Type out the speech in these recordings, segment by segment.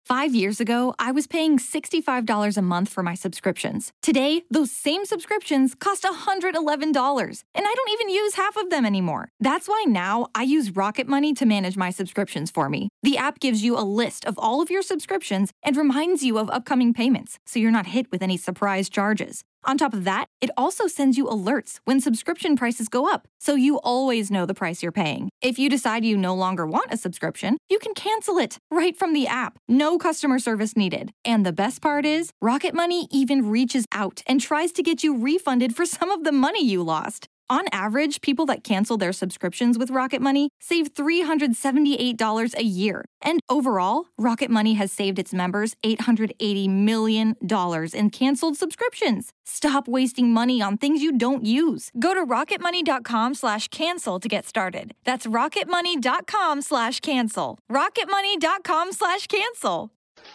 5 years ago, I was paying $65 a month for my subscriptions. Today, those same subscriptions cost $111, and I don't even use half of them anymore. That's why now I use Rocket Money to manage my subscriptions for me. The app gives you a list of all of your subscriptions and reminds you of upcoming payments, so you're not hit with any surprise charges. On top of that, it also sends you alerts when subscription prices go up, so you always know the price you're paying. If you decide you no longer want a subscription, you can cancel it right from the app. No customer service needed. And the best part is, Rocket Money even reaches out and tries to get you refunded for some of the money you lost. On average, people that cancel their subscriptions with Rocket Money save $378 a year. And overall, Rocket Money has saved its members $880 million in canceled subscriptions. Stop wasting money on things you don't use. Go to rocketmoney.com/cancel to get started. That's rocketmoney.com/cancel. rocketmoney.com/cancel.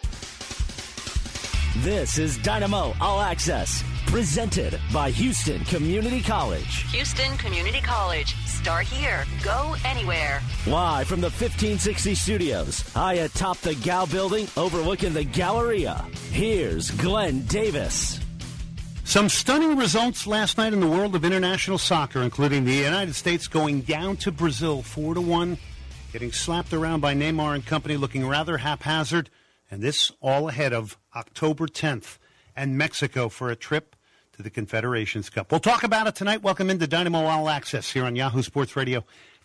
This is Dynamo All Access, presented by Houston Community College. Houston Community College. Start here. Go anywhere. Live from the 1560 studios, high atop the Gow building overlooking the Galleria. Here's Glenn Davis. Some stunning results last night in the world of international soccer, including the United States going down to Brazil 4-1, getting slapped around by Neymar and company, looking rather haphazard, and this all ahead of October 10th and Mexico for a trip to the Confederations Cup. We'll talk about it tonight. Welcome into Dynamo All Access here on Yahoo Sports Radio,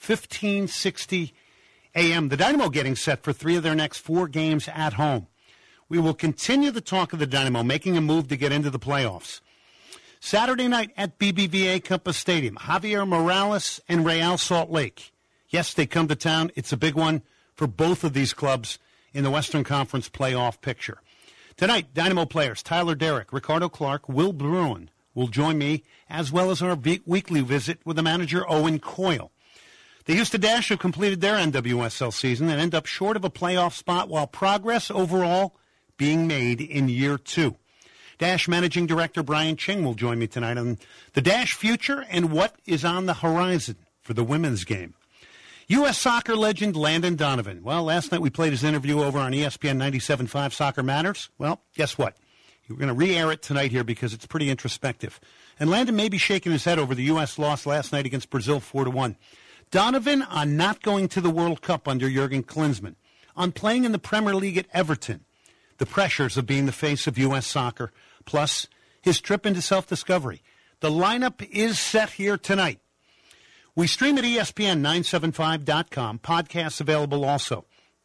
1560 AM. The Dynamo getting set for 3 of their next 4 games at home. We will continue the talk of the Dynamo, making a move to get into the playoffs. Saturday night at BBVA Compass Stadium, Javier Morales and Real Salt Lake. Yes, they come to town. It's a big one for both of these clubs in the Western Conference playoff picture. Tonight, Dynamo players Tyler Derrick, Ricardo Clark, Will Bruin will join me, as well as our weekly visit with the manager Owen Coyle. The Houston Dash have completed their NWSL season and end up short of a playoff spot, while progress overall being made in year 2. Dash Managing Director Brian Ching will join me tonight on the Dash future and what is on the horizon for the women's game. U.S. soccer legend Landon Donovan. Well, last night we played his interview over on ESPN 97.5 Soccer Matters. Well, guess what? We're going to re-air it tonight here because it's pretty introspective. And Landon may be shaking his head over the U.S. loss last night against Brazil 4-1. Donovan on not going to the World Cup under Jurgen Klinsmann, on playing in the Premier League at Everton, the pressures of being the face of U.S. soccer, plus his trip into self-discovery. The lineup is set here tonight. We stream at ESPN975.com. Podcasts available also.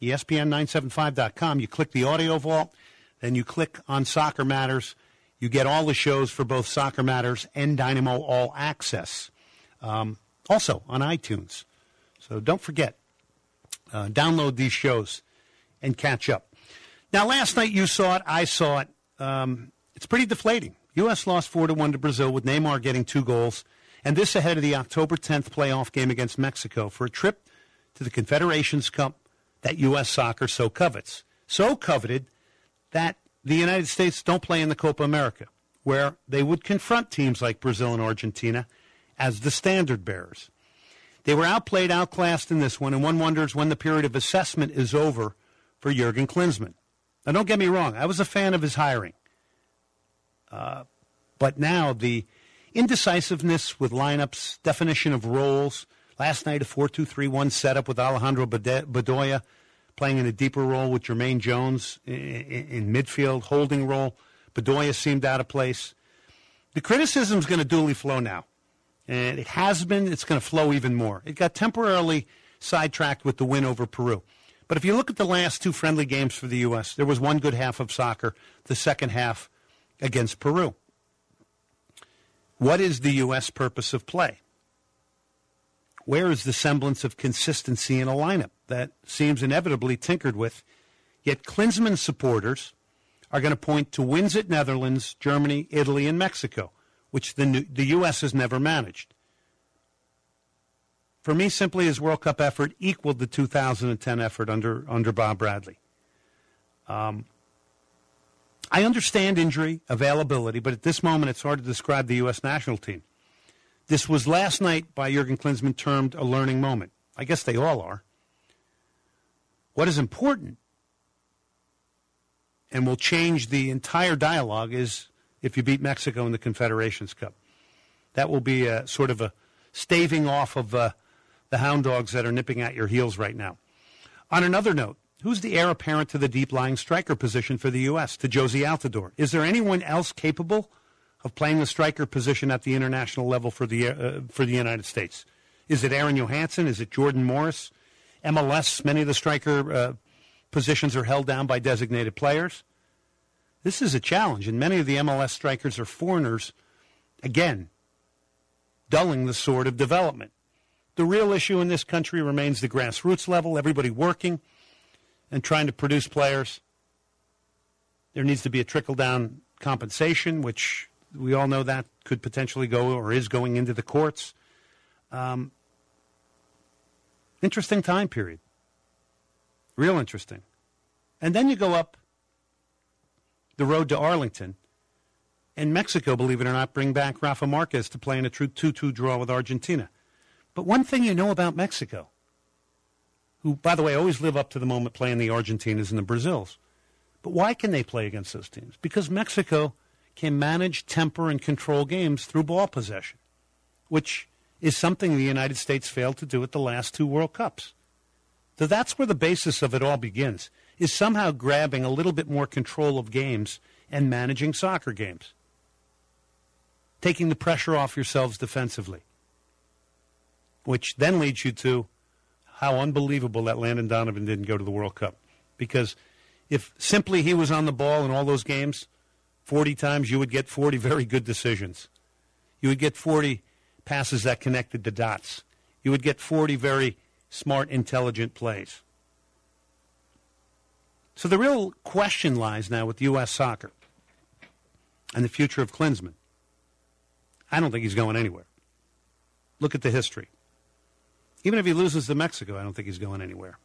ESPN975.com. You click the audio vault, then you click on Soccer Matters. You get all the shows for both Soccer Matters and Dynamo All Access. Also on iTunes. So don't forget, download these shows and catch up. Now, last night you saw it, I saw it. It's pretty deflating. U.S. lost 4-1 to Brazil with Neymar getting 2 goals. And this ahead of the October 10th playoff game against Mexico for a trip to the Confederations Cup that U.S. soccer so covets. So coveted that the United States don't play in the Copa America, where they would confront teams like Brazil and Argentina as the standard bearers. They were outplayed, outclassed in this one, and one wonders when the period of assessment is over for Jurgen Klinsmann. Now, don't get me wrong. I was a fan of his hiring. But now the indecisiveness with lineups, definition of roles. Last night, a 4-2-3-1 setup with Alejandro Bedoya playing in a deeper role with Jermaine Jones in midfield, holding role. Bedoya seemed out of place. The criticism is going to duly flow now. And it has been. It's going to flow even more. It got temporarily sidetracked with the win over Peru. But if you look at the last 2 friendly games for the U.S., there was one good half of soccer, the second half against Peru. What is the U.S. purpose of play? Where is the semblance of consistency in a lineup that seems inevitably tinkered with? Yet Klinsmann supporters are going to point to wins at Netherlands, Germany, Italy, and Mexico, which the U.S. has never managed. For me, simply his World Cup effort equaled the 2010 effort under Bob Bradley. I understand injury, availability, but at this moment it's hard to describe the U.S. national team. This was last night by Jurgen Klinsmann termed a learning moment. I guess they all are. What is important and will change the entire dialogue is if you beat Mexico in the Confederations Cup. That will be a sort of a staving off of the hound dogs that are nipping at your heels right now. On another note, who's the heir apparent to the deep-lying striker position for the U.S., to Josie Altidore? Is there anyone else capable of playing the striker position at the international level for the United States? Is it Aaron Johansson? Is it Jordan Morris? MLS, many of the striker positions are held down by designated players. This is a challenge, and many of the MLS strikers are foreigners, again, dulling the sword of development. The real issue in this country remains the grassroots level, everybody working and trying to produce players. There needs to be a trickle-down compensation, which we all know that could potentially go or is going into the courts. Interesting time period. Real interesting. And then you go up the road to Arlington, and Mexico, believe it or not, bring back Rafa Marquez to play in a true 2-2 draw with Argentina. But one thing you know about Mexico, who, by the way, always live up to the moment playing the Argentinas and the Brazils. But why can they play against those teams? Because Mexico can manage, temper, and control games through ball possession, which is something the United States failed to do at the last two World Cups. So that's where the basis of it all begins, is somehow grabbing a little bit more control of games and managing soccer games, taking the pressure off yourselves defensively, which then leads you to how unbelievable that Landon Donovan didn't go to the World Cup. Because if simply he was on the ball in all those games 40 times, you would get 40 very good decisions. You would get 40 passes that connected the dots. You would get 40 very smart, intelligent plays. So the real question lies now with U.S. soccer and the future of Klinsmann. I don't think he's going anywhere. Look at the history. Even if he loses to Mexico, I don't think he's going anywhere.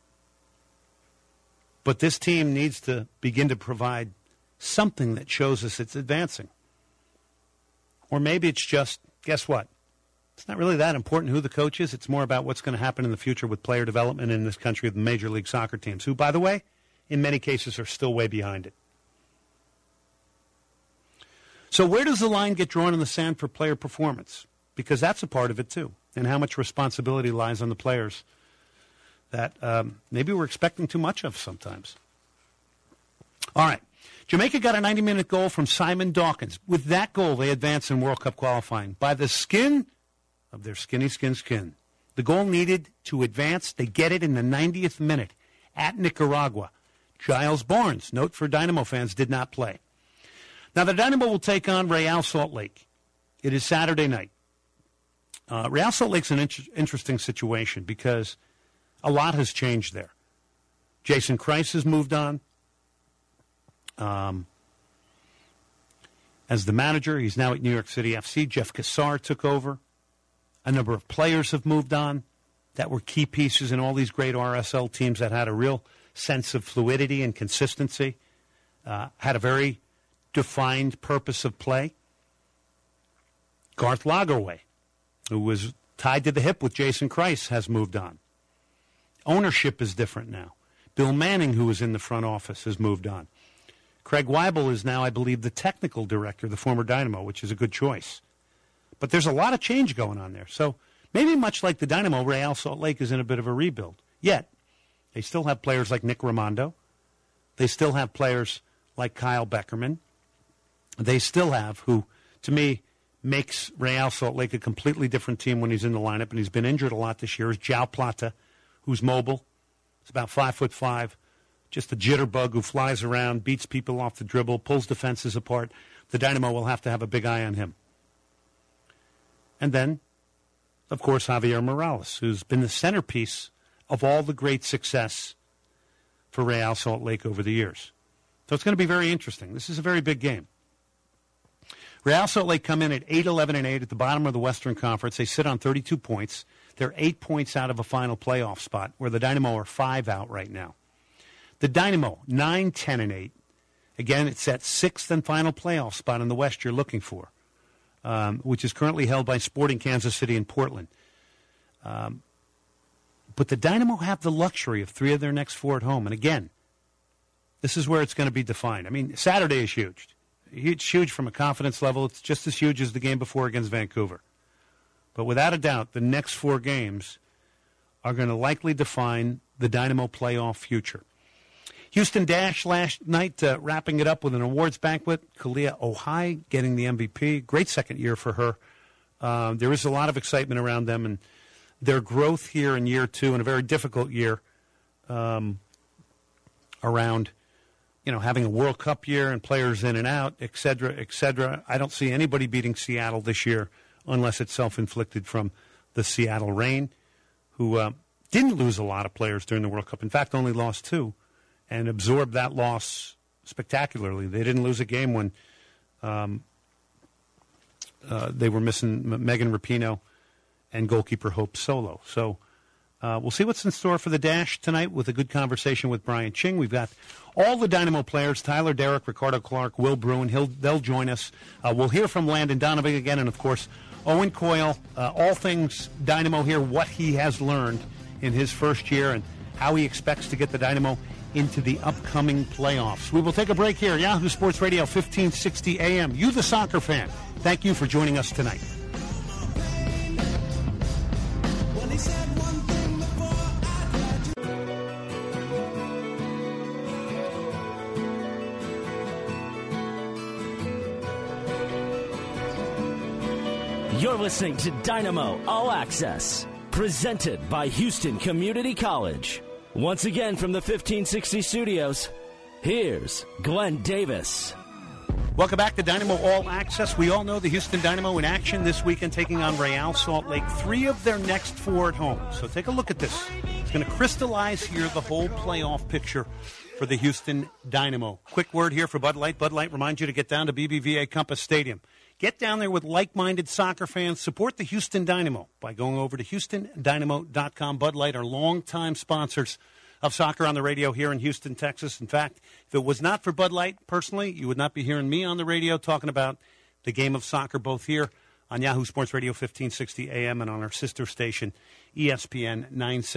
But this team needs to begin to provide something that shows us it's advancing. Or maybe it's just, guess what? It's not really that important who the coach is. It's more about what's going to happen in the future with player development in this country with Major League Soccer teams, who, by the way, in many cases are still way behind it. So where does the line get drawn in the sand for player performance? Because that's a part of it, too, and how much responsibility lies on the players that maybe we're expecting too much of sometimes. All right. Jamaica got a 90-minute goal from Simon Dawkins. With that goal, they advance in World Cup qualifying by the skin of their skin. The goal needed to advance, they get it in the 90th minute at Nicaragua. Giles Barnes, note for Dynamo fans, did not play. Now, the Dynamo will take on Real Salt Lake. It is Saturday night. Real Salt Lake's an interesting situation because a lot has changed there. Jason Kreis has moved on. As the manager, he's now at New York City FC. Jeff Cassar took over. A number of players have moved on that were key pieces in all these great RSL teams that had a real sense of fluidity and consistency, had a very defined purpose of play. Garth Lagerwey, who was tied to the hip with Jason Kreis, has moved on. Ownership is different now. Bill Manning, who was in the front office, has moved on. Craig Weibel is now, I believe, the technical director, the former Dynamo, which is a good choice. But there's a lot of change going on there. So maybe much like the Dynamo, Real Salt Lake is in a bit of a rebuild. Yet, they still have players like Nick Raimondo. They still have players like Kyle Beckerman. They still have, who, to me, makes Real Salt Lake a completely different team when he's in the lineup, and he's been injured a lot this year, is João Plata, who's mobile. He's about 5'5", just a jitterbug who flies around, beats people off the dribble, pulls defenses apart. The Dynamo will have to have a big eye on him. And then, of course, Javier Morales, who's been the centerpiece of all the great success for Real Salt Lake over the years. So it's going to be very interesting. This is a very big game. Real Salt Lake come in at 8-11-8 at the bottom of the Western Conference. They sit on 32 points. They're 8 points out of a final playoff spot, where the Dynamo are 5 out right now. The Dynamo, 9-10-8. Again, it's that 6th and final playoff spot in the West you're looking for, which is currently held by Sporting Kansas City and Portland. But the Dynamo have the luxury of 3 of their next 4 at home. And again, This is where it's going to be defined. I mean, Saturday is huge. It's huge from a confidence level. It's just as huge as the game before against Vancouver. But without a doubt, the next 4 games are going to likely define the Dynamo playoff future. Houston Dash last night wrapping it up with an awards banquet. Kalia Ohai getting the MVP. Great second year for her. There is a lot of excitement around them and their growth here in year 2 in a very difficult year around, having a World Cup year and players in and out, et cetera, et cetera. I don't see anybody beating Seattle this year unless it's self-inflicted from the Seattle Reign, who didn't lose a lot of players during the World Cup. In fact, only lost 2 and absorbed that loss spectacularly. They didn't lose a game when they were missing Megan Rapinoe and goalkeeper Hope Solo. So we'll see what's in store for the Dash tonight with a good conversation with Brian Ching. We've got all the Dynamo players, Tyler Derrick, Ricardo Clark, Will Bruin. They'll join us. We'll hear from Landon Donovan again, and, of course, Owen Coyle, all things Dynamo here, what he has learned in his first year and how he expects to get the Dynamo into the upcoming playoffs. We will take a break here. Yahoo Sports Radio, 1560 AM. You, the soccer fan, thank you for joining us tonight. You're listening to Dynamo All Access, presented by Houston Community College. Once again from the 1560 studios, here's Glenn Davis. Welcome back to Dynamo All Access. We all know the Houston Dynamo in action this weekend taking on Real Salt Lake. 3 of their next 4 at home. So take a look at this. It's going to crystallize here the whole playoff picture for the Houston Dynamo. Quick word here for Bud Light. Bud Light reminds you to get down to BBVA Compass Stadium. Get down there with like-minded soccer fans. Support the Houston Dynamo by going over to HoustonDynamo.com. Bud Light are longtime sponsors of soccer on the radio here in Houston, Texas. In fact, if it was not for Bud Light, personally, you would not be hearing me on the radio talking about the game of soccer, both here on Yahoo Sports Radio 1560 AM and on our sister station, ESPN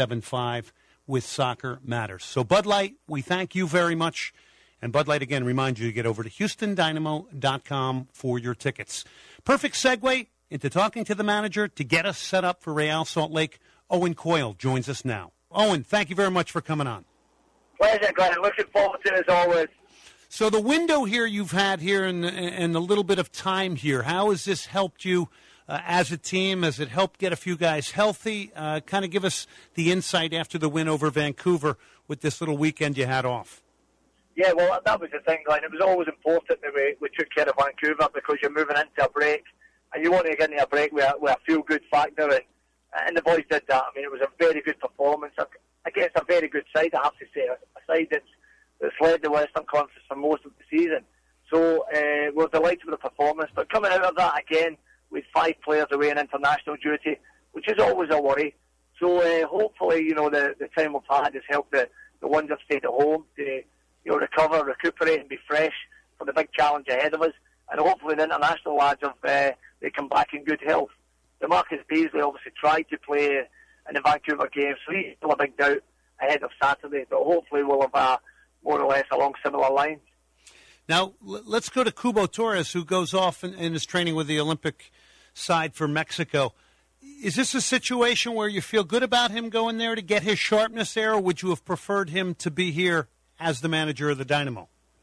975, with Soccer Matters. So, Bud Light, we thank you very much. And Bud Light, again, reminds you to get over to HoustonDynamo.com for your tickets. Perfect segue into talking to the manager to get us set up for Real Salt Lake. Owen Coyle joins us now. Owen, thank you very much for coming on. Pleasure, Glenn. Looking forward to it as always. So the window here you've had here and a little bit of time here, how has this helped you as a team? Has it helped get a few guys healthy? Kind of give us the insight after the win over Vancouver with this little weekend you had off. Yeah, well, that was the thing, Glenn. It was always important that we took care of Vancouver because you're moving into a break and you want to get into a break with a feel-good factor. And the boys did that. I mean, it was a very good performance against a very good side, I have to say, a side that's led the Western Conference for most of the season. So we're delighted with the performance. But coming out of that again with 5 players away on international duty, which is always a worry. So hopefully, the time we've had has helped the ones that stayed at home to recover, recuperate and be fresh for the big challenge ahead of us. And hopefully the international lads, they come back in good health. DeMarcus Beasley obviously tried to play in the Vancouver game, so he's still a big doubt ahead of Saturday. But hopefully we'll have more or less along similar lines. Now, let's go to Cubo Torres, who goes off and is training with the Olympic side for Mexico. Is this a situation where you feel good about him going there to get his sharpness there, or would you have preferred him to be here as the manager of the Dynamo?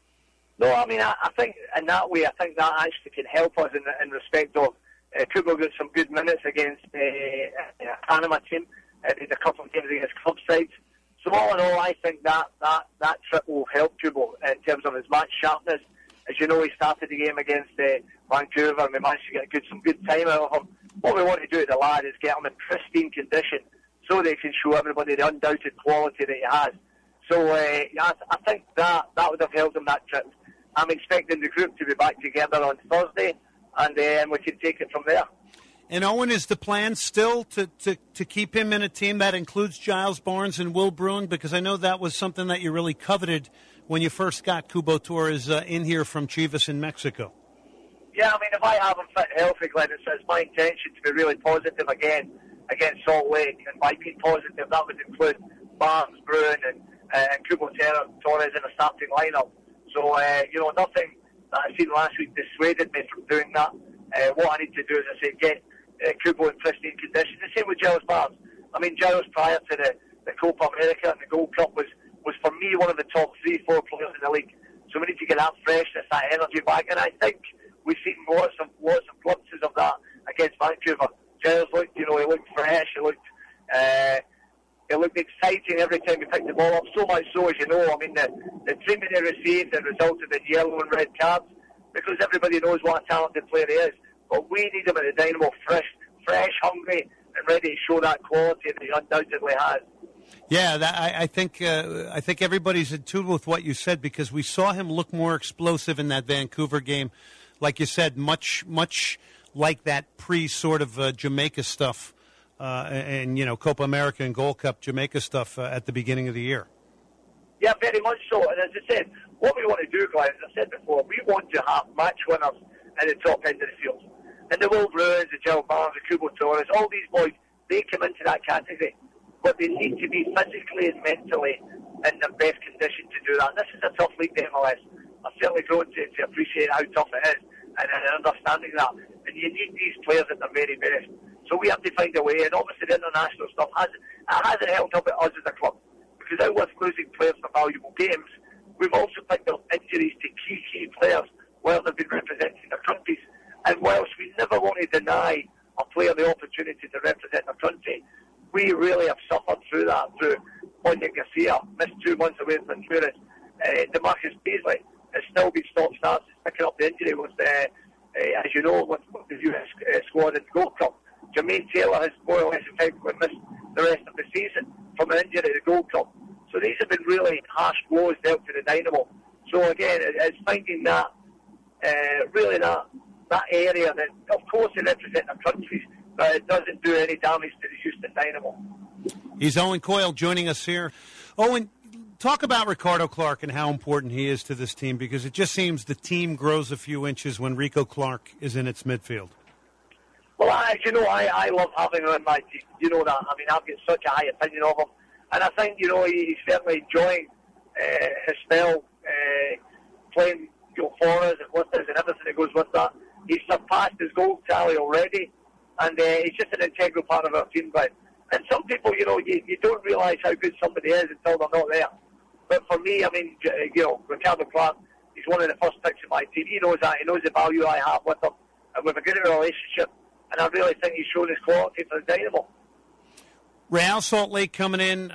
No, I mean, I think in that way, I think that actually can help us in respect of Kubo got some good minutes against a Panama team. Did a couple of games against club sides. So all in all, I think that trip will help Kubo in terms of his match sharpness. As you know, he started the game against Vancouver and we managed to get some good time out of him. What we want to do with the lad is get him in pristine condition so they can show everybody the undoubted quality that he has. So I think that would have helped him that trip. I'm expecting the group to be back together on Thursday, and we can take it from there. And Owen, is the plan still to keep him in a team that includes Giles Barnes and Will Bruin? Because I know that was something that you really coveted when you first got Cubo Torres in here from Chivas in Mexico. Yeah, I mean, if I have him fit healthy, Glenn, it's my intention to be really positive again against Salt Lake. And by being positive, that would include Barnes, Bruin, and Kubo Torres in a starting lineup. So, nothing that I seen last week dissuaded me from doing that. What I need to do is, I say, get Kubo in pristine condition. The same with Giles Barnes. I mean, Giles prior to the Copa America and the Gold Cup was for me one of the top 3-4 players in the league. So we need to get that freshness, that energy back, and I think we've seen lots of glimpses of that against Vancouver. Giles looked, he looked fresh, he looked exciting every time he picked the ball up, so much so, as you know, I mean, the treatment he received that resulted in yellow and red cards, because everybody knows what a talented player he is. But we need him at the Dynamo fresh, hungry, and ready to show that quality that he undoubtedly has. Yeah, I think everybody's in tune with what you said, because we saw him look more explosive in that Vancouver game. Like you said, much like that pre-sort of Jamaica stuff and Copa America and Gold Cup Jamaica stuff at the beginning of the year. Yeah, very much so. And as I said, what we want to do, Glenn, as I said before, we want to have match winners at the top end of the field. And the Will Bruins, the Giles Barnes, the Kubo Torres, all these boys, they come into that category. But they need to be physically and mentally in the best condition to do that. And this is a tough league, the MLS. I've certainly grown to appreciate how tough it is and understanding that. And you need these players at their very best. So we have to find a way. And obviously the international stuff hasn't helped up at us as a club. Because out with losing players for valuable games, we've also picked up injuries to key players while they've been representing their countries. And whilst we never want to deny a player the opportunity to represent their country, we really have suffered through that, through Moises Garcia, missed 2 months away from Honduras. DeMarcus Beasley has still been stop-start since picking up the injury with, as you know, with the US squad in the Gold Cup. Jermaine Taylor has more or less effectively missed the rest of the season from an injury in the Gold Cup. So these have been really harsh blows dealt to the Dynamo. So again, it's finding that, really that area that, of course, they represent their countries, but it doesn't do any damage to the Houston Dynamo. He's Owen Coyle joining us here. Owen, talk about Ricardo Clark and how important he is to this team, because it just seems the team grows a few inches when Rico Clark is in its midfield. Well, as you know, I love having him in my team. You know that. I mean, I've got such a high opinion of him. And I think, he's certainly enjoying his spell playing for us and with us and everything that goes with that. He's surpassed his goal tally already. And he's just an integral part of our team. And some people, you don't realise how good somebody is until they're not there. But for me, I mean, Ricardo Clark, he's one of the first picks of my team. He knows that. He knows the value I have with him. And we have a good relationship. And I really think he's shown his quality for the Dynamo. Real Salt Lake coming in.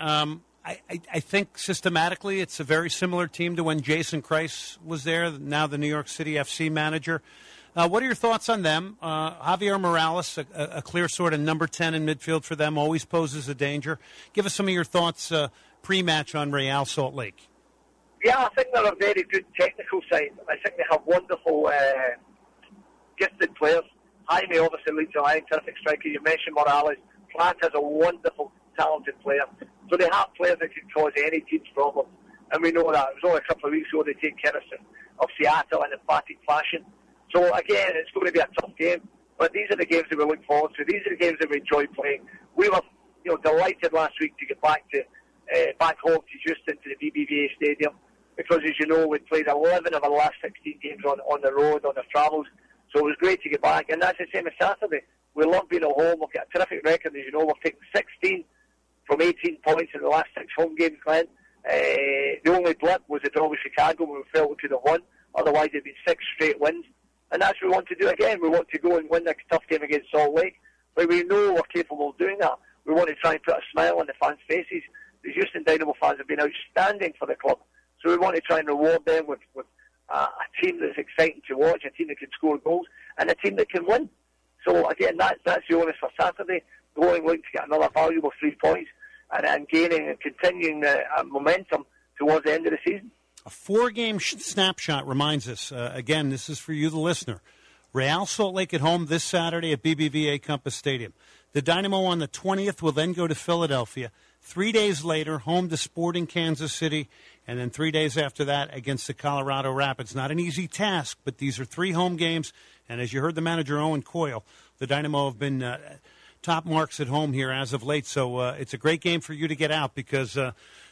I think systematically it's a very similar team to when Jason Kreis was there, now the New York City FC manager. What are your thoughts on them? Javier Morales, a clear sort of number 10 in midfield for them, always poses a danger. Give us some of your thoughts pre-match on Real Salt Lake. Yeah, I think they're a very good technical side. I think they have wonderful, gifted players. Jaime obviously leads the line, terrific striker. You mentioned Morales. Plant is a wonderful, talented player. So they have players that can cause any team's problems. And we know that. It was only a couple of weeks ago they take care of Seattle in emphatic fashion. So again, it's going to be a tough game. But these are the games that we look forward to. These are the games that we enjoy playing. We were delighted last week to get back home to Houston, to the BBVA Stadium. Because as you know, we played 11 of our last 16 games on the road, on the travels. So it was great to get back. And that's the same as Saturday. We love being at home. We've got a terrific record, as you know. We've taken 16 from 18 points in the last 6 home games, Glenn. The only blip was the draw with Chicago when we felt we could have won. Otherwise, it'd been 6 straight wins. And that's what we want to do again. We want to go and win a tough game against Salt Lake. But we know we're capable of doing that. We want to try and put a smile on the fans' faces. The Houston Dynamo fans have been outstanding for the club. So we want to try and reward them with a team that's exciting to watch, a team that can score goals, and a team that can win. So again, that's the onus for Saturday. Going to get another valuable 3 points and gaining and continuing momentum towards the end of the season. A 4-game snapshot reminds us, again, this is for you, the listener. Real Salt Lake at home this Saturday at BBVA Compass Stadium. The Dynamo on the 20th will then go to Philadelphia. 3 days later, home to Sporting Kansas City, and then 3 days after that against the Colorado Rapids. Not an easy task, but these are 3 home games, and as you heard the manager, Owen Coyle, the Dynamo have been top marks at home here as of late, so it's a great game for you to get out because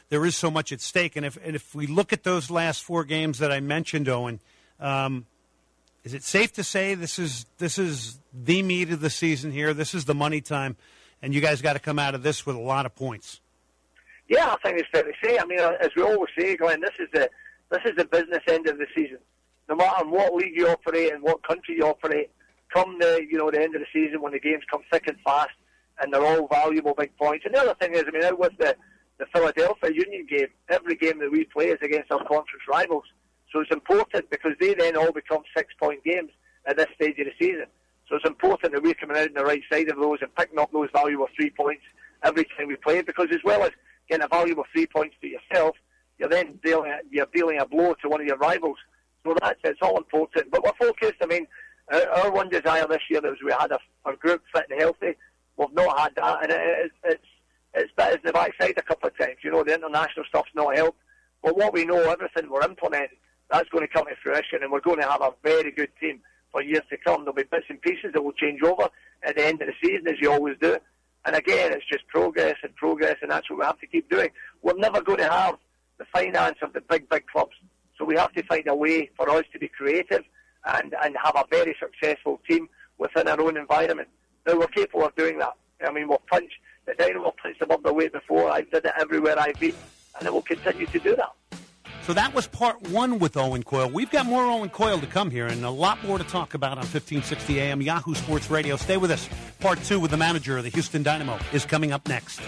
there is so much at stake. And if we look at those last 4 games that I mentioned, Owen, is it safe to say this is the meat of the season here? This is the money time, and you guys got to come out of this with a lot of points. Yeah, I think it's fair to say. I mean, as we always say, Glenn, this is the business end of the season. No matter what league you operate and what country you operate, come the end of the season when the games come thick and fast, and they're all valuable big points. And the other thing is, I mean, out with the Philadelphia Union game, every game that we play is against our conference rivals. So it's important because they then all become 6-point games at this stage of the season. So it's important that we're coming out on the right side of those and picking up those valuable 3 points every time we play, because as well as getting a valuable 3 points to yourself, you're then dealing a blow to one of your rivals. So it's all important. But we're focused. I mean, our one desire this year was we had our group fit and healthy. We've not had that, and it's bit in the backside a couple of times. You know, the international stuff's not helped. But what we know, everything we're implementing, that's going to come to fruition, and we're going to have a very good team for years to come. There'll be bits and pieces that will change over at the end of the season, as you always do. And again, it's just progress, and that's what we have to keep doing. We're never going to have the finance of the big clubs. So we have to find a way for us to be creative and have a very successful team within our own environment. Now, we're capable of doing that. I mean, the Dynamo have punched above their weight before. I've done it everywhere I've been, and I will continue to do that. So that was part 1 with Owen Coyle. We've got more Owen Coyle to come here and a lot more to talk about on 1560 AM Yahoo Sports Radio. Stay with us. Part 2 with the manager of the Houston Dynamo is coming up next.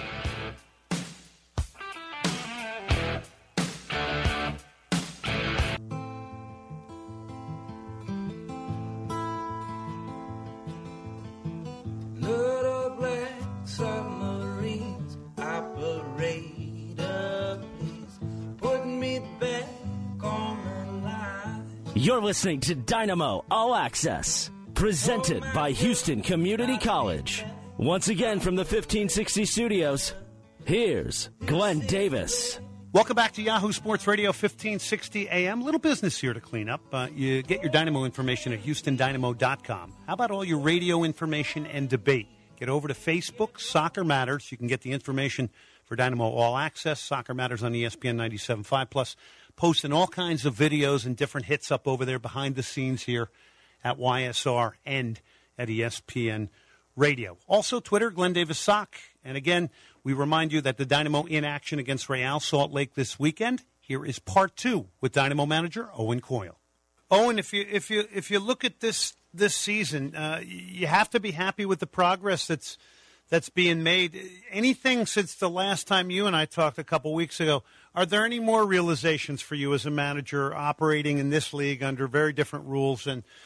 You're listening to Dynamo All Access, presented by Houston Community College. Once again from the 1560 studios, here's Glenn Davis. Welcome back to Yahoo Sports Radio 1560 AM. Little business here to clean up. You get your Dynamo information at HoustonDynamo.com. How about all your radio information and debate? Get over to Facebook, Soccer Matters. You can get the information for Dynamo All Access, Soccer Matters on ESPN 97.5 Plus. Posting all kinds of videos and different hits up over there behind the scenes here at YSR and at ESPN Radio. Also, Twitter, Glenn Davis Sock. And again, we remind you that the Dynamo in action against Real Salt Lake this weekend. Here is part 2 with Dynamo manager Owen Coyle. Owen, if you look at this season, you have to be happy with the progress that's being made. Anything since the last time you and I talked a couple weeks ago, are there any more realizations for you as a manager operating in this league under very different rules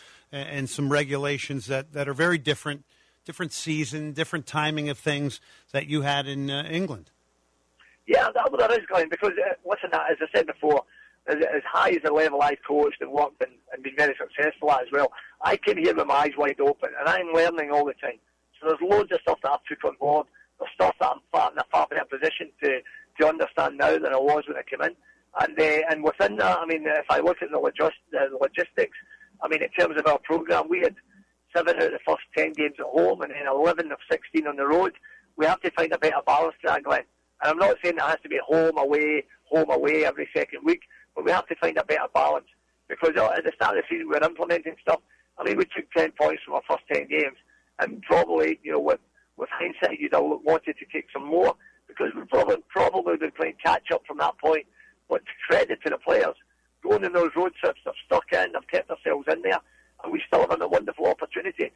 and some regulations that are very different season, different timing of things that you had in England? Yeah, that is, Glenn, because, listen, as I said before, as high as the level I've coached and worked and been very successful at as well, I came here with my eyes wide open, and I'm learning all the time. So there's loads of stuff that I've took on board. There's stuff that I'm in a far better position to understand now than I was when I came in. And within that, I mean, if I look at the logistics, I mean, in terms of our programme, we had 7 out of the first 10 games at home and then 11 of 16 on the road. We have to find a better balance to that, Glenn. And I'm not saying that has to be home away every second week, but we have to find a better balance. Because at the start of the season, we were implementing stuff. I mean, we took 10 points from our first 10 games. And probably, with hindsight, you'd have wanted to take some more because we probably been playing catch-up from that point. But credit to the players. Going in those road trips, they've stuck in, they've kept themselves in there, and we still have a wonderful opportunity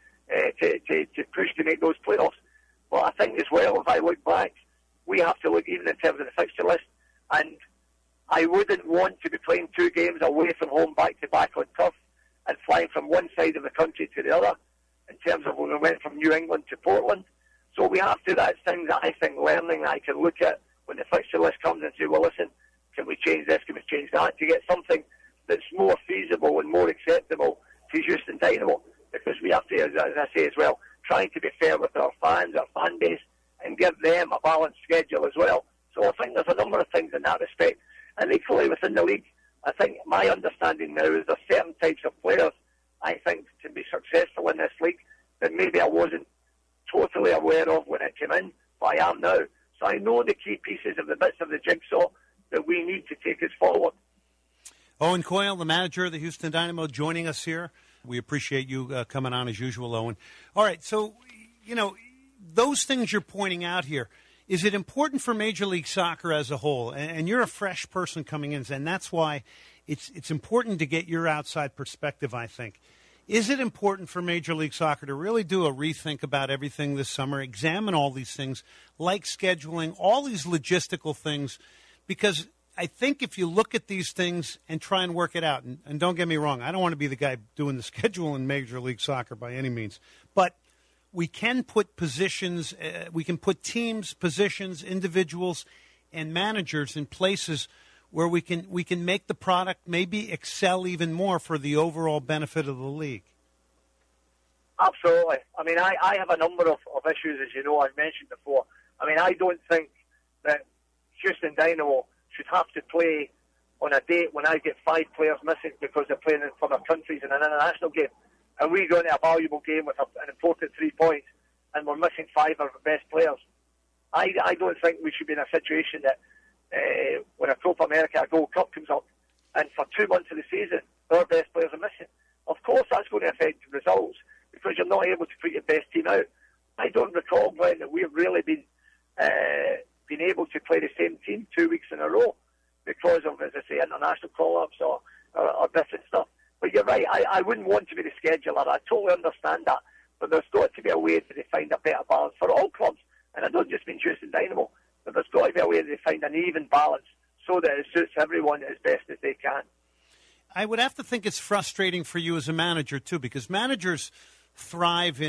to push to make those playoffs. But I think as well, if I look back, we have to look even in terms of the fixture list, and I wouldn't want to be playing 2 games away from home back-to-back on turf and flying from one side of the country to the other in terms of when we went from New England to Portland. So we have to, that's things that I think learning that I can look at when the fixture list comes and say, well, listen, can we change this, can we change that, to get something that's more feasible and more acceptable to Houston Dynamo. Because we have to, as I say as well, trying to be fair with our fans, our fan base, and give them a balanced schedule as well. So I think there's a number of things in that respect. And equally within the league, I think my understanding now is there's certain types of players I think can be successful in this league that maybe I wasn't totally aware of when I came in, but I am now. So I know the key pieces of the bits of the jigsaw we need to take us forward. Owen Coyle, the manager of the Houston Dynamo, joining us here. We appreciate you coming on as usual, Owen. All right, so, those things you're pointing out here, is it important for Major League Soccer as a whole? And you're a fresh person coming in, and that's why it's important to get your outside perspective, I think. Is it important for Major League Soccer to really do a rethink about everything this summer, examine all these things, like scheduling, all these logistical things? Because I think if you look at these things and try and work it out, and don't get me wrong, I don't want to be the guy doing the schedule in Major League Soccer by any means, but we can put positions, we can put teams, positions, individuals, and managers in places where we can make the product maybe excel even more for the overall benefit of the league. Absolutely. I mean, I have a number of issues, as you know, I've mentioned before. I mean, I don't think that Houston Dynamo should have to play on a date when I get 5 players missing because they're playing for their countries in an international game. And we go into a valuable game with an important 3 points, and we're missing 5 of our best players. I don't think we should be in a situation that when a Copa America, a Gold Cup comes up, and for 2 months of the season, our best players are missing. Of course, that's going to affect the results because you're not able to put your best team out. I don't recall, Glenn, that we've really been able to play the same team 2 weeks in a row because of, as I say, international call-ups or different stuff. But you're right, I wouldn't want to be the scheduler. I totally understand that. But there's got to be a way to find a better balance for all clubs. And I don't just mean Houston Dynamo, but there's got to be a way to find an even balance so that it suits everyone as best as they can. I would have to think it's frustrating for you as a manager, too, because managers thrive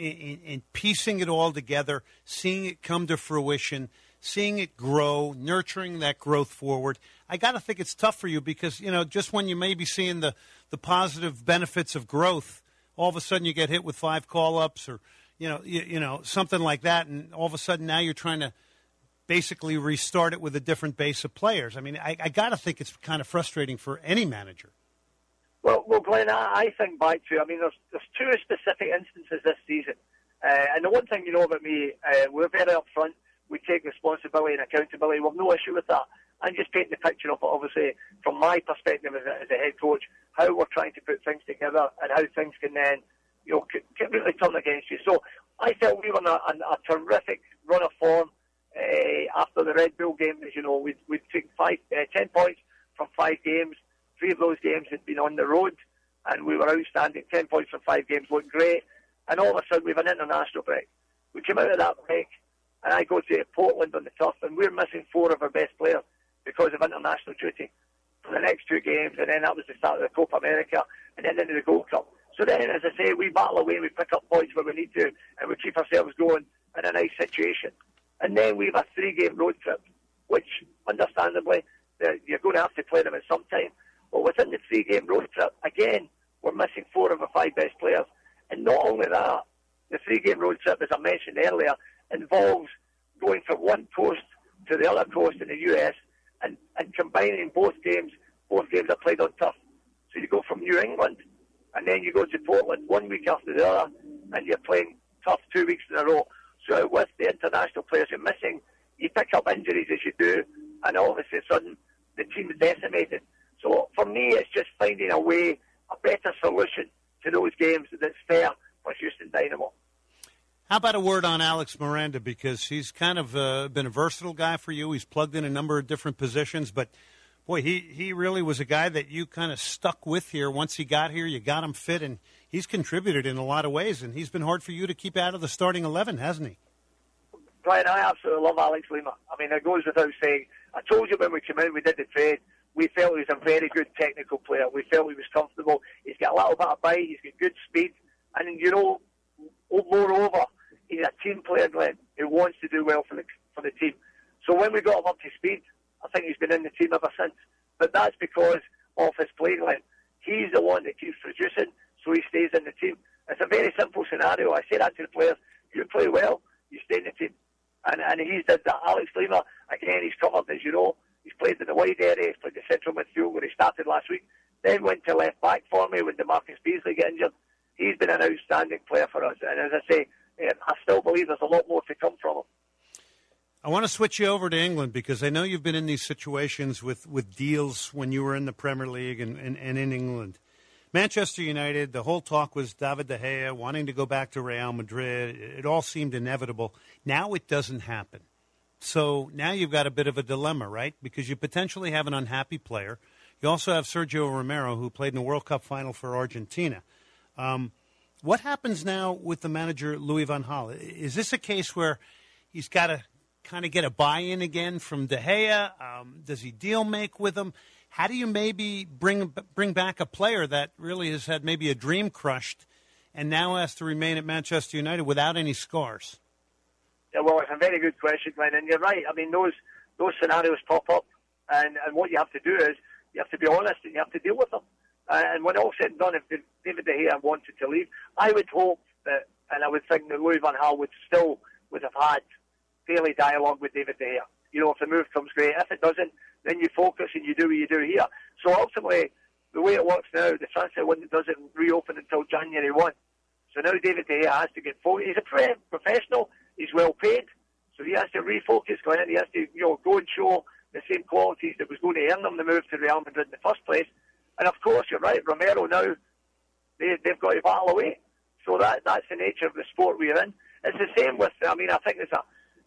in piecing it all together, seeing it come to fruition, seeing it grow, nurturing that growth forward. I got to think it's tough for you because, just when you may be seeing the positive benefits of growth, all of a sudden you get hit with 5 call-ups or, something like that, and all of a sudden now you're trying to basically restart it with a different base of players. I mean, I got to think it's kind of frustrating for any manager. Well, Glenn, I think back to, there's 2 specific instances this season. And the one thing you know about me, we're very upfront. We take responsibility and accountability. We've no issue with that. I'm just painting the picture of it, obviously, from my perspective as a head coach, how we're trying to put things together and how things can then, can really turn against you. So I felt we were on a terrific run of form after the Red Bull game. As you know, we'd taken 10 points from 5 games. 3 of those games had been on the road, and we were outstanding. 10 points from 5 games looked great. And all of a sudden, we have an international break. We came out of that break, and I go to Portland on the turf, and we're missing 4 of our best players because of international duty for the next 2 games. And then that was the start of the Copa America, and then into the Gold Cup. So then, as I say, we battle away, we pick up points where we need to, and we keep ourselves going in a nice situation. And then we have a 3-game road trip, which, understandably, you're going to have to play them at some time. But within the 3-game road trip, again, we're missing 4 of our 5 best players. And not only that, the 3-game road trip, as I mentioned earlier, involves going from one coast to the other coast in the US and combining both games. Both games are played on turf. So you go from New England, and then you go to Portland 1 week after the other, and you're playing tough 2 weeks in a row. So with the international players you're missing, you pick up injuries as you do, and all of a sudden the team is decimated. So for me, it's just finding a way, a better solution to those games that's fair for Houston Dynamo. How about a word on Alex Miranda? Because he's kind of been a versatile guy for you. He's plugged in a number of different positions, but boy, he really was a guy that you kind of stuck with here. Once he got here, you got him fit, and he's contributed in a lot of ways, and he's been hard for you to keep out of the starting 11, hasn't he? Brian, I absolutely love Alex Lima. It goes without saying. I told you when we came in, we did the trade, we felt he was a very good technical player. We felt he was comfortable. He's got a little bit of bite. He's got good speed. And, moreover, he's a team player, Glenn, who wants to do well for the team. So when we got him up to speed, I think he's been in the team ever since. But that's because of his play, Glenn. He's the one that keeps producing, so he stays in the team. It's a very simple scenario. I say that to the players. You play well, you stay in the team. And he's did that. Alex Lima, again, he's covered, as you know. He's played in the wide area. He's played the central midfield where he started last week. Then went to left back for me when DeMarcus Beasley got injured. He's been an outstanding player for us. And as I say, I still believe there's a lot more to come from him. I want to switch you over to England because I know you've been in these situations with deals when you were in the Premier League and in England. Manchester United, the whole talk was David De Gea wanting to go back to Real Madrid. It all seemed inevitable. Now it doesn't happen. So now you've got a bit of a dilemma, right? Because you potentially have an unhappy player. You also have Sergio Romero, who played in the World Cup final for Argentina. What happens now with the manager, Louis van Gaal? Is this a case where he's got to kind of get a buy-in again from De Gea? Does he deal make with him? How do you maybe bring back a player that really has had maybe a dream crushed and now has to remain at Manchester United without any scars? Yeah, well, it's a very good question, Glenn, and you're right. I mean, those scenarios pop up, and what you have to do is you have to be honest and you have to deal with them. And when all said and done, if David De Gea wanted to leave, I would hope that, and I would think that Louis van Gaal would have had daily dialogue with David De Gea. You know, if the move comes, great. If it doesn't, then you focus and you do what you do here. So ultimately, the way it works now, the transfer window doesn't reopen until January 1. So now David De Gea has to get focused. He's a professional. He's well paid. So he has to refocus, Glenn. He has to, go and show the same qualities that was going to earn him the move to Real Madrid in the first place. And of course, you're right, Romero now, they've got to battle away. So that's the nature of the sport we're in. It's the same with, I think there's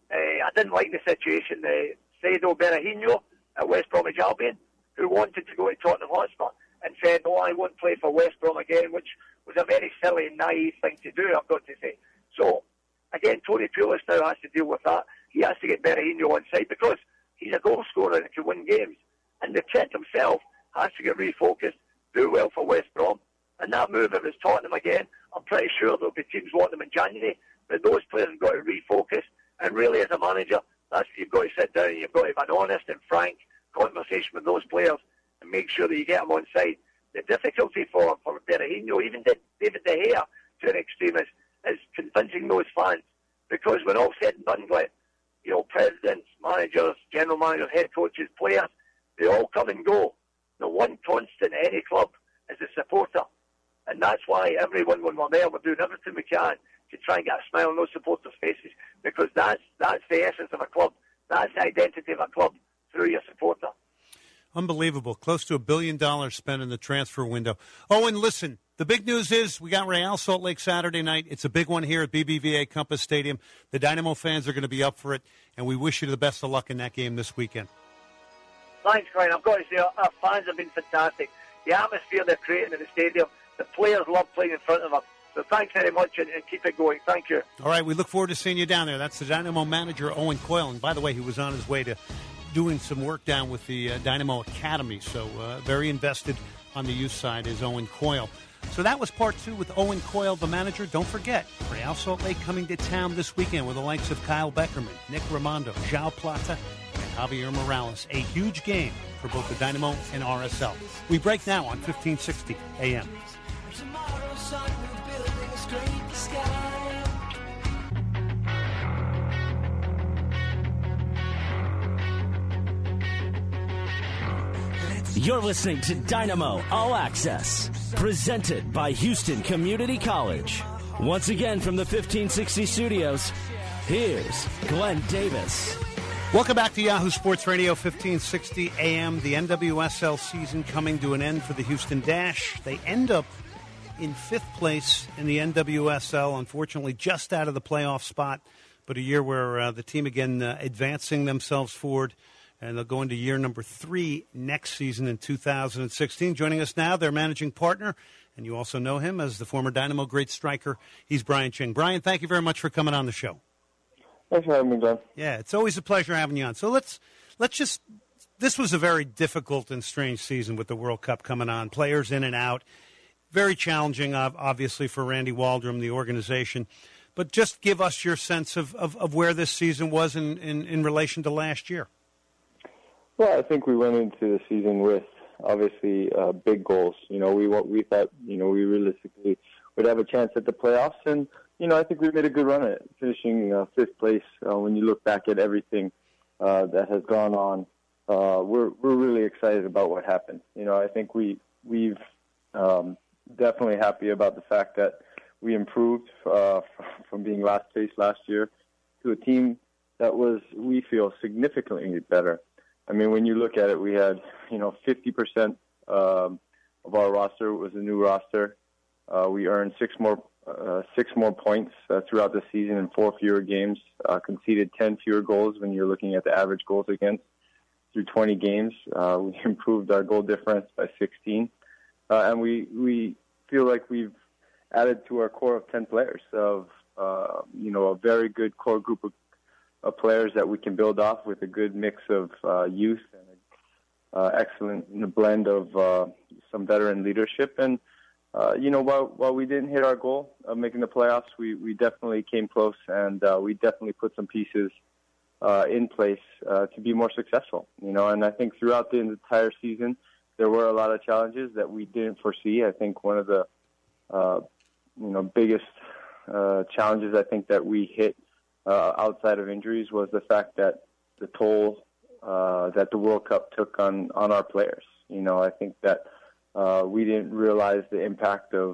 I didn't like the situation, Cedro Berahino at West Bromwich Albion, who wanted to go to Tottenham Hotspur and said, I won't play for West Brom again, which was a very silly and naive thing to do, I've got to say. So, again, Tony Pulis now has to deal with that. He has to get Berahino on side because he's a goal scorer and can win games. And the kid himself has to get refocused, do well for West Brom. And that move, if it's Tottenham again, I'm pretty sure there'll be teams wanting them in January. But those players have got to refocus. And really, as a manager, that's what you've got to sit down and you've got to have an honest and frank conversation with those players and make sure that you get them on side. The difficulty for Berahino, even David De Gea, to an extreme, is convincing those fans. Because when all said and done, Glenn, presidents, managers, general managers, head coaches, players, they all come and go. The one constant at any club is the supporter. And that's why everyone, when we're there, we're doing everything we can to try and get a smile on those supporters' faces, because that's the essence of a club. That's the identity of a club, through your supporter. Unbelievable. Close to $1 billion spent in the transfer window. Oh, and listen, the big news is we got Real Salt Lake Saturday night. It's a big one here at BBVA Compass Stadium. The Dynamo fans are going to be up for it, and we wish you the best of luck in that game this weekend. Thanks, Glenn. I've got to say, our fans have been fantastic. The atmosphere they're creating in the stadium, the players love playing in front of them. So thanks very much, and keep it going. Thank you. All right, we look forward to seeing you down there. That's the Dynamo manager, Owen Coyle. And by the way, he was on his way to doing some work down with the Dynamo Academy. So very invested on the youth side is Owen Coyle. So that was part two with Owen Coyle, the manager. Don't forget, Real Salt Lake coming to town this weekend with the likes of Kyle Beckerman, Nick Raimondo, João Plata, and Javier Morales. A huge game for both the Dynamo and RSL. We break now on 1560 AM. You're listening to Dynamo All Access, presented by Houston Community College. Once again from the 1560 studios, here's Glenn Davis. Welcome back to Yahoo Sports Radio, 1560 AM. The NWSL season coming to an end for the Houston Dash. They end up in fifth place in the NWSL, unfortunately just out of the playoff spot, but a year where the team again advancing themselves forward. And they'll go into year number 3 next season in 2016. Joining us now, their managing partner, and you also know him as the former Dynamo great striker. He's Brian Ching. Brian, thank you very much for coming on the show. Thanks for having me, Glenn. Yeah, it's always a pleasure having you on. So let's just, this was a very difficult and strange season with the World Cup coming on. Players in and out. Very challenging, obviously, for Randy Waldrum, the organization. But just give us your sense of where this season was in relation to last year. Well, I think we went into the season with obviously big goals. We thought we realistically would have a chance at the playoffs, and I think we made a good run at it, finishing fifth place. When you look back at everything that has gone on, we're really excited about what happened. I think we've definitely happy about the fact that we improved from being last place last year to a team that was, we feel, significantly better. I mean, when you look at it, we had 50% of our roster was a new roster. We earned six more points throughout the season in 4 fewer games. Conceded 10 fewer goals when you're looking at the average goals against through 20 games. We improved our goal difference by 16, and we feel like we've added to our core of 10 players of a very good core group of players that we can build off with a good mix of youth and an excellent blend of some veteran leadership. And while we didn't hit our goal of making the playoffs, we definitely came close, and we definitely put some pieces in place to be more successful. And I think throughout the entire season, there were a lot of challenges that we didn't foresee. I think one of the biggest challenges I think that we hit outside of injuries was the fact that the toll that the World Cup took on our players. I think that we didn't realize the impact of,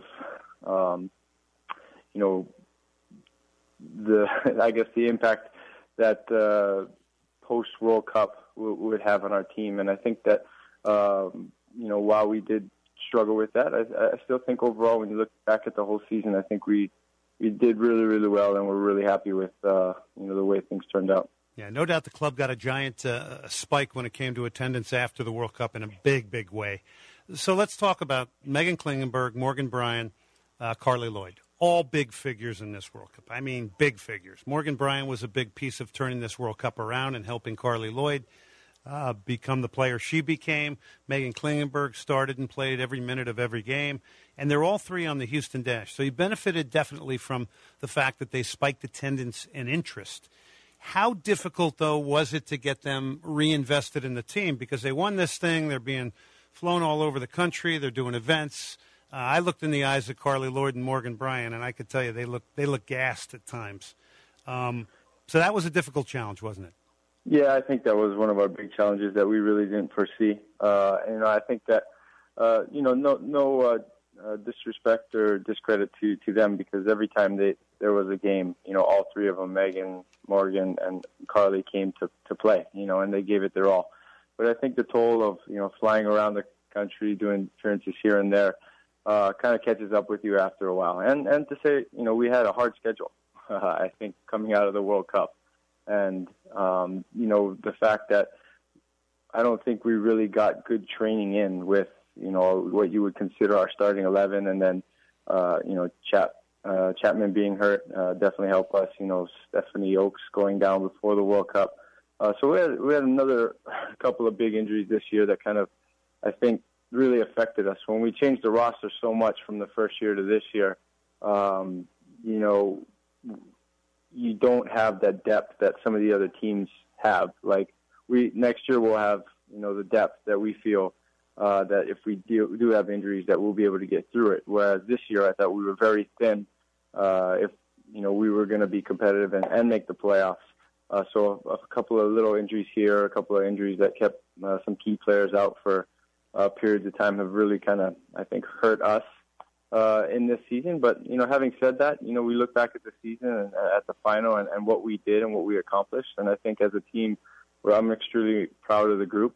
the impact that post-World Cup would have on our team. And I think that, while we did struggle with that, I still think overall, when you look back at the whole season, I think we did really, really well, and we're really happy with, the way things turned out. Yeah, no doubt the club got a giant spike when it came to attendance after the World Cup in a big, big way. So let's talk about Megan Klingenberg, Morgan Brian, Carly Lloyd. All big figures in this World Cup. I mean, big figures. Morgan Brian was a big piece of turning this World Cup around and helping Carly Lloyd become the player she became. Megan Klingenberg started and played every minute of every game. And they're all three on the Houston Dash. So he benefited definitely from the fact that they spiked attendance and interest. How difficult, though, was it to get them reinvested in the team? Because they won this thing. They're being flown all over the country. They're doing events. I looked in the eyes of Carly Lloyd and Morgan Brian, and I could tell you they look gassed at times. So that was a difficult challenge, wasn't it? Yeah, I think that was one of our big challenges that we really didn't foresee. I think that, no disrespect or discredit to them, because every time there was a game, all three of them, Megan, Morgan, and Carly, came to play, and they gave it their all. But I think the toll of, flying around the country, doing appearances here and there, kind of catches up with you after a while. And to say, we had a hard schedule, I think, coming out of the World Cup. And, the fact that I don't think we really got good training in with, what you would consider our starting 11. And then, Chapman being hurt definitely helped us. Stephanie Oakes going down before the World Cup. So we had another couple of big injuries this year that kind of, I think, really affected us. When we changed the roster so much from the first year to this year, you don't have that depth that some of the other teams have. Like next year we'll have, the depth that we feel that if we do have injuries that we'll be able to get through it. Whereas this year I thought we were very thin if, we were going to be competitive and make the playoffs. So a couple of little injuries here, a couple of injuries that kept some key players out for periods of time have really kind of, I think, hurt us in this season. But, having said that, we look back at the season and at the final and what we did and what we accomplished. And I think as a team, I'm extremely proud of the group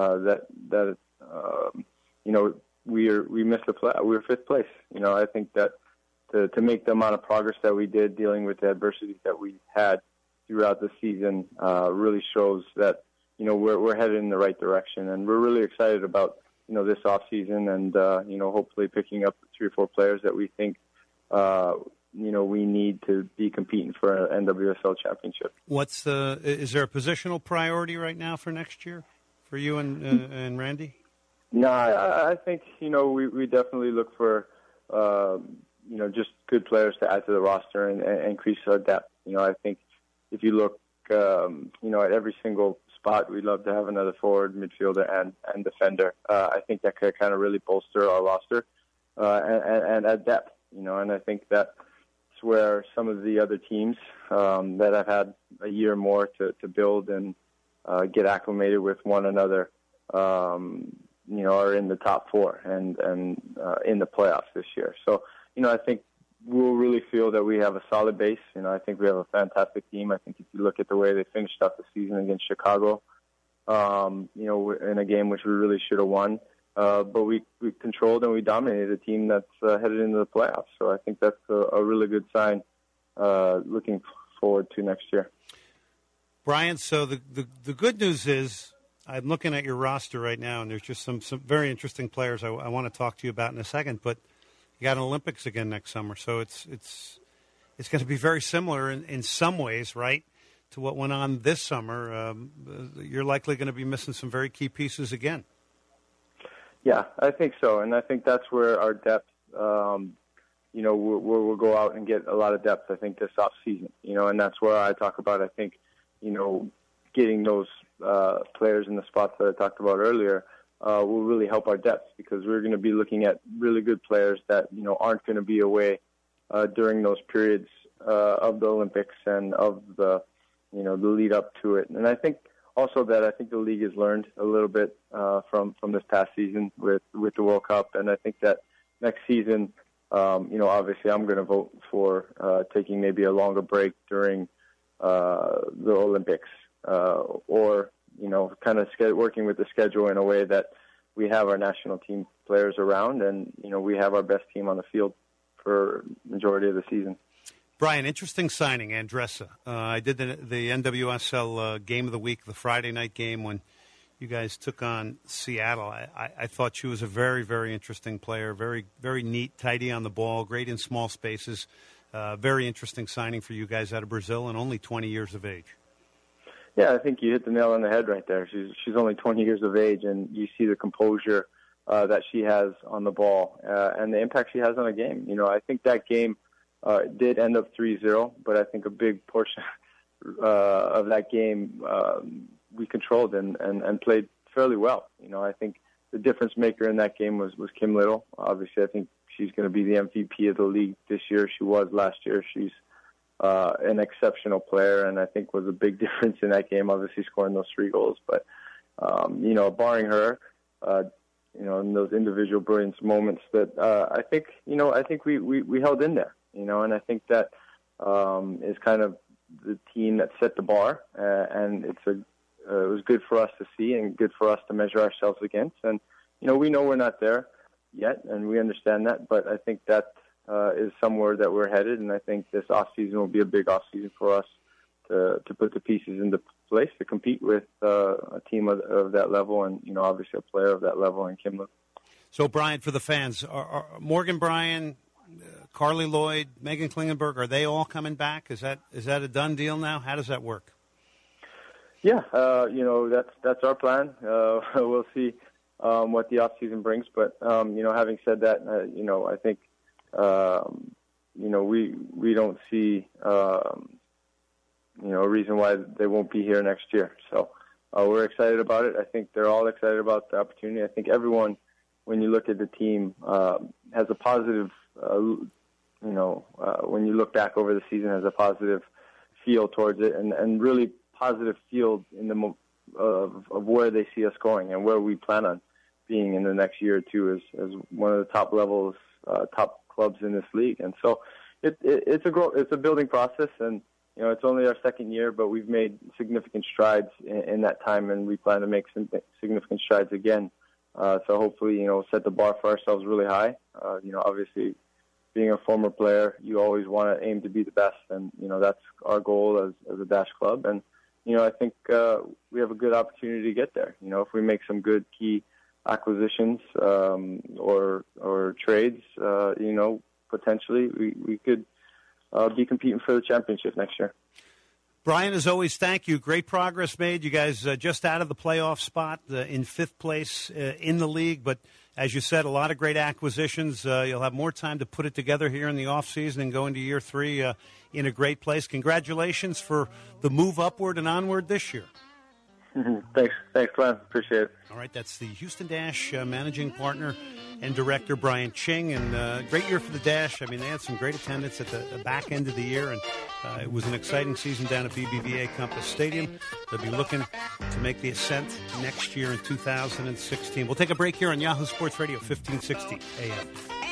we missed the play. We were fifth place. I think that to make the amount of progress that we did dealing with the adversities that we had throughout the season really shows that, we're headed in the right direction. And we're really excited about, this off season and, hopefully picking up 3 or 4 players that we think, we need to be competing for an NWSL championship. Is there a positional priority right now for next year for you and Randy? No, I think, we definitely look for, just good players to add to the roster and increase our depth. I think if you look, at every single spot, we'd love to have another forward, midfielder, and defender. I think that could kind of really bolster our roster and add depth, and I think that's where some of the other teams that have had a year more to build and get acclimated with one another, are in the top 4 and in the playoffs this year. So, I think we'll really feel that we have a solid base. I think we have a fantastic team. I think if you look at the way they finished out the season against Chicago, in a game which we really should have won, but we controlled and we dominated a team that's headed into the playoffs. So I think that's a really good sign looking forward to next year. Brian, so the good news is I'm looking at your roster right now, and there's just some very interesting players I want to talk to you about in a second, but you got an Olympics again next summer, so it's going to be very similar in some ways, right, to what went on this summer. You're likely going to be missing some very key pieces again. Yeah, I think so, and I think that's where our depth, we'll go out and get a lot of depth, I think, this offseason, and that's where I talk about, I think, getting those players in the spots that I talked about earlier will really help our depth, because we're going to be looking at really good players that, aren't going to be away during those periods of the Olympics and of the lead up to it. And I think also that the league has learned a little bit from this past season with the World Cup. And I think that next season, obviously I'm going to vote for taking maybe a longer break during the Olympics, or kind of working with the schedule in a way that we have our national team players around, and we have our best team on the field for majority of the season. Brian, interesting signing, Andressa. I did the NWSL Game of the Week, the Friday night game when you guys took on Seattle. I thought she was a very, very interesting player, very, very neat, tidy on the ball, great in small spaces. Very interesting signing for you guys out of Brazil, and only 20 years of age. Yeah, I think you hit the nail on the head right there. She's only 20 years of age, and you see the composure that she has on the ball and the impact she has on a game. I think that game did end up 3-0, but I think a big portion of that game we controlled and played fairly well. I think the difference maker in that game was Kim Little. Obviously, I think she's going to be the MVP of the league this year. She was last year. She's an exceptional player, and I think was a big difference in that game, obviously scoring those 3 goals. But, barring her, in those individual brilliance moments that I think we held in there, and I think that is kind of the team that set the bar, and it was good for us to see and good for us to measure ourselves against. And, we know we're not there yet, and we understand that, but I think that is somewhere that we're headed, and I think this offseason will be a big offseason for us to put the pieces into place to compete with a team of that level, and obviously a player of that level in Kim Little. So, Brian, for the fans, are Morgan Brian, Carly Lloyd, Megan Klingenberg, are they all coming back? Is that a done deal now? How does that work? Yeah, that's our plan. We'll see what the offseason brings, but having said that, I think we don't see a reason why they won't be here next year. So we're excited about it. I think they're all excited about the opportunity. I think everyone, when you look at the team, has a positive, when you look back over the season, has a positive feel towards it, and really positive feel in the of where they see us going and where we plan on being in the next year or two as one of the top levels, top clubs in this league. And so it's a building process, and it's only our second year, but we've made significant strides in that time, and we plan to make some significant strides again. So hopefully, set the bar for ourselves really high. Obviously, being a former player, you always want to aim to be the best, and that's our goal as a Dash club. And I think we have a good opportunity to get there. If we make some good key acquisitions or trades, potentially we could be competing for the championship next year. Brian, as always, thank you. Great progress made. You guys just out of the playoff spot in 5th place in the league. But as you said, a lot of great acquisitions. You'll have more time to put it together here in the offseason and go into year 3 in a great place. Congratulations for the move upward and onward this year. Thanks, Glenn. Appreciate it. All right, that's the Houston Dash managing partner and director, Brian Ching. And great year for the Dash. I mean, they had some great attendance at the back end of the year, and it was an exciting season down at BBVA Compass Stadium. They'll be looking to make the ascent next year in 2016. We'll take a break here on Yahoo Sports Radio, 1560 AM.